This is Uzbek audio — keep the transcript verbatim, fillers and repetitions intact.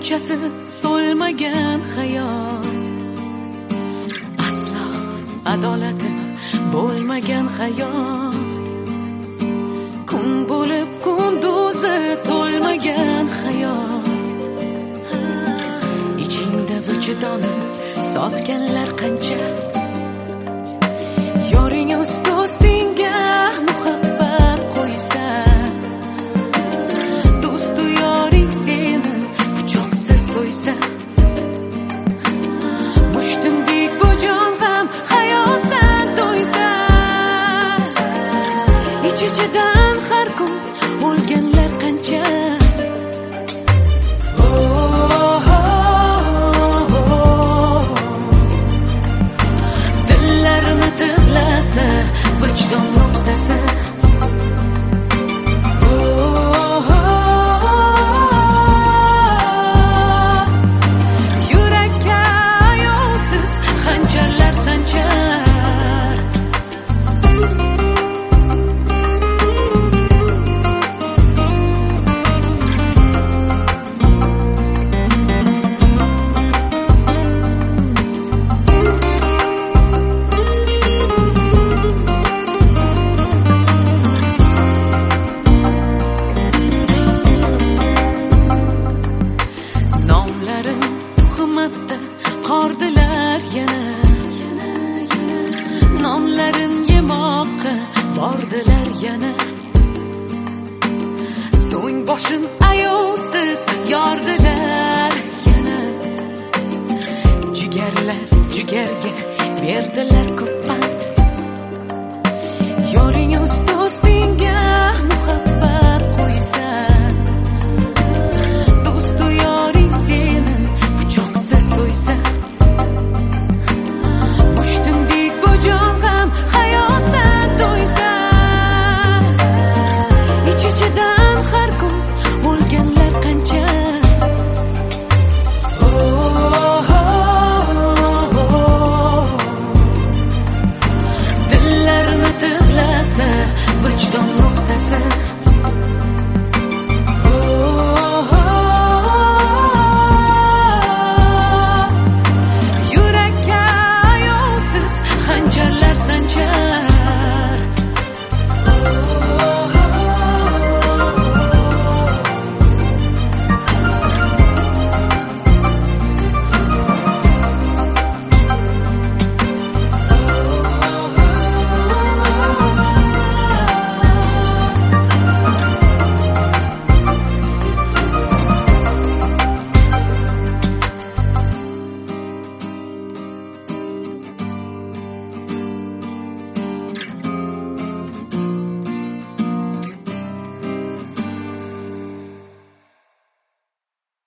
bunchasi so'lmagan hayot, aslo adolati bo'lmagan hayot, kun bo'lib kunduzi to'lmagan hayot. Ichingda vijdonim sotganlar qancha, yoring o'z do'stingga muhabbat qo'ysa, do'stu yoring seni pichoqsiz qo'ysa, mushtumdek bu jon ham hayotdan to'ysa, ich-ichidan har kun o'lganlar qancha. Vijdon nuqtasi yurakka ayovsiz hanjarlar sanchar. Qordilar yana, nonlarin yemoqqa bordilar yana, so'ng boshin ayovsiz yordilar yana, jigarlar jigarga berdilar ko'ppan,